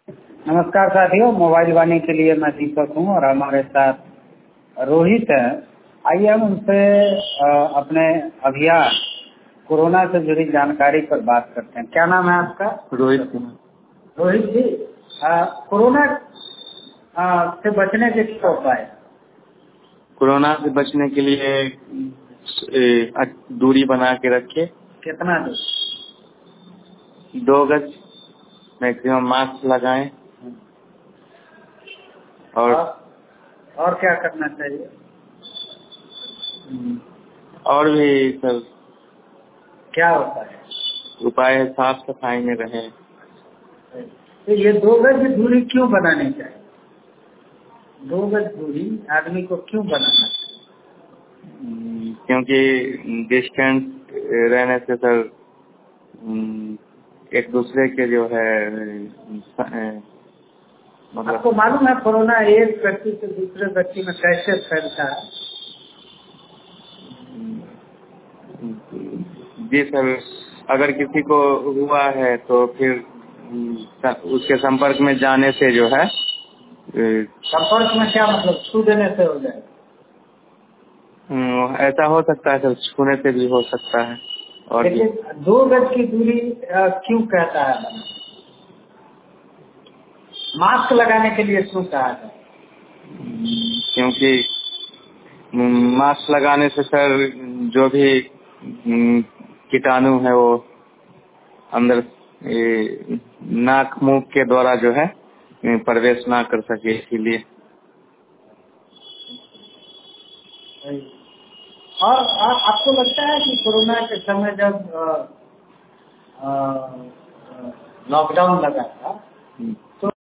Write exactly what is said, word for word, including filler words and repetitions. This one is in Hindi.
नमस्कार साथियों, मोबाइल वाणी के लिए मैं दीपक हूँ और हमारे साथ रोहित है। आइए हम उनसे अपने अभियान कोरोना से जुड़ी जानकारी पर बात करते हैं। क्या नाम है आपका? रोहित। रोहित जी, आ, कोरोना आ, से बचने के क्या उपाय? कोरोना से बचने के लिए ए, दूरी बना के रखिए। कितना दूर? दो गज मैक्सिमम। मास्क लगाएं। और और क्या करना चाहिए? और भी सब क्या होता है उपाय है, साफ सफाई में रहें। तो ये दो गज की दूरी क्यों बनानी चाहिए? दो गज दूरी आदमी को क्यों बनाना चाहिए? क्योंकि डिस्टेंस रहने से सर एक दूसरे के जो है मतलब आपको मालूम है कोरोना एक व्यक्ति से दूसरे व्यक्ति में कैसे फैलता है? जी सर, अगर किसी को हुआ है तो फिर उसके संपर्क में जाने से जो है। संपर्क में क्या मतलब? छू देने से हो जाए? ऐसा हो सकता है सर, छूने से भी हो सकता है। और लेकिन दो गज की दूरी क्यों कहता है? मास्क लगाने के लिए क्यों कहा है? क्योंकि मास्क लगाने से सर जो भी कीटाणु है वो अंदर नाक मुंह के द्वारा जो है प्रवेश ना कर सके, इसीलिए। और आ, आपको लगता है कि कोरोना के समय जब लॉकडाउन लगा था तो